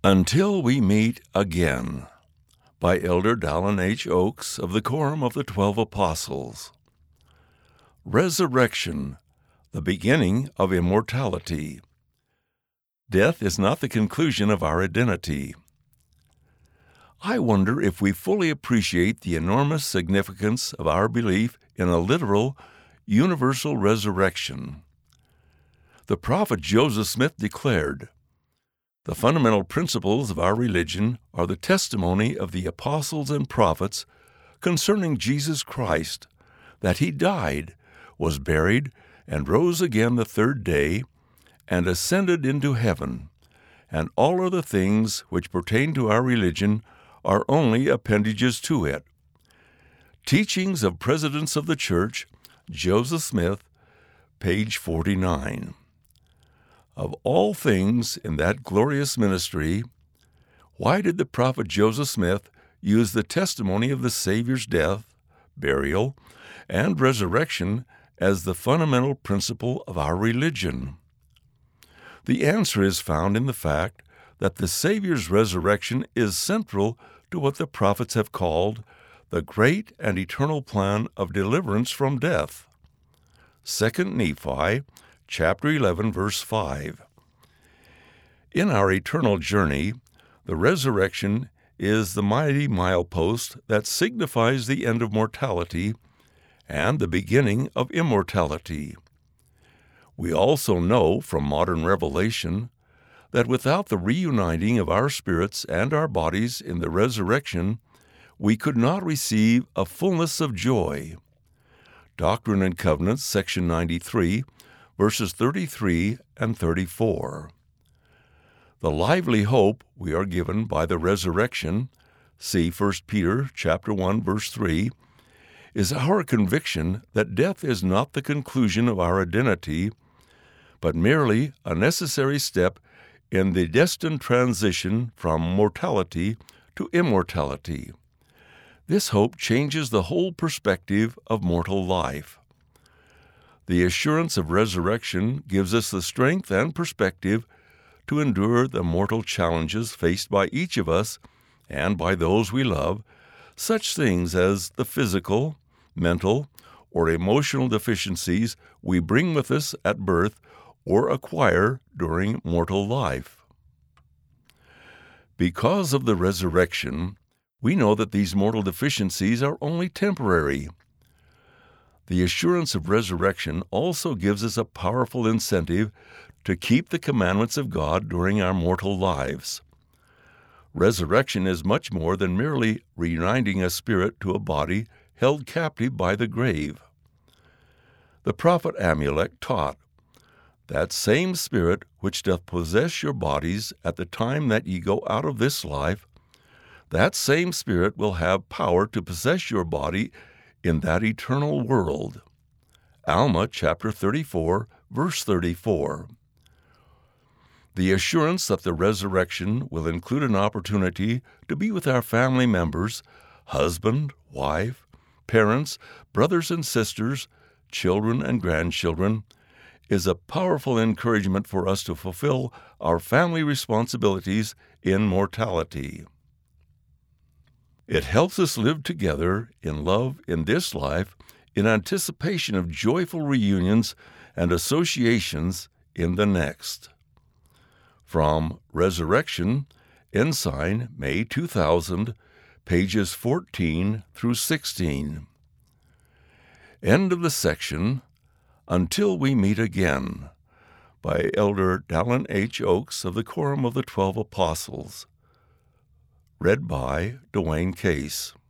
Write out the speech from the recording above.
Until We Meet Again by Elder Dallin H. Oaks of the Quorum of the 12 Apostles. Resurrection, the beginning of immortality. Death is not the conclusion of our identity. I wonder if we fully appreciate the enormous significance of our belief in a literal, universal resurrection. The prophet Joseph Smith declared, "The fundamental principles of our religion are the testimony of the apostles and prophets concerning Jesus Christ, that he died, was buried, and rose again the third day, and ascended into heaven, and all other things which pertain to our religion are only appendages to it." Teachings of Presidents of the Church, Joseph Smith, page 49. Of all things in that glorious ministry, why did the prophet Joseph Smith use the testimony of the Savior's death, burial, and resurrection as the fundamental principle of our religion? The answer is found in the fact that the Savior's resurrection is central to what the prophets have called the great and eternal plan of deliverance from death. 2 Nephi chapter 11, verse 5. In our eternal journey, the resurrection is the mighty milepost that signifies the end of mortality and the beginning of immortality. We also know from modern revelation that without the reuniting of our spirits and our bodies in the resurrection, we could not receive a fullness of joy. Doctrine and Covenants, section 93, verses 33 and 34. The lively hope we are given by the resurrection, see 1 Peter chapter 1, verse 3, is our conviction that death is not the conclusion of our identity, but merely a necessary step in the destined transition from mortality to immortality. This hope changes the whole perspective of mortal life. The assurance of resurrection gives us the strength and perspective to endure the mortal challenges faced by each of us and by those we love, such things as the physical, mental, or emotional deficiencies we bring with us at birth or acquire during mortal life. Because of the resurrection, we know that these mortal deficiencies are only temporary. The assurance of resurrection also gives us a powerful incentive to keep the commandments of God during our mortal lives. Resurrection is much more than merely reuniting a spirit to a body held captive by the grave. The prophet Amulek taught, "That same Spirit which doth possess your bodies at the time that ye go out of this life, that same Spirit will have power to possess your body in that eternal world." Alma chapter 34, verse 34. The assurance that the resurrection will include an opportunity to be with our family members, husband, wife, parents, brothers and sisters, children and grandchildren, is a powerful encouragement for us to fulfill our family responsibilities in mortality. It helps us live together in love in this life in anticipation of joyful reunions and associations in the next. From Resurrection, Ensign, May 2000, pages 14 through 16. End of the section, Until We Meet Again, by Elder Dallin H. Oaks of the Quorum of the 12 Apostles. Read by Dwayne Case.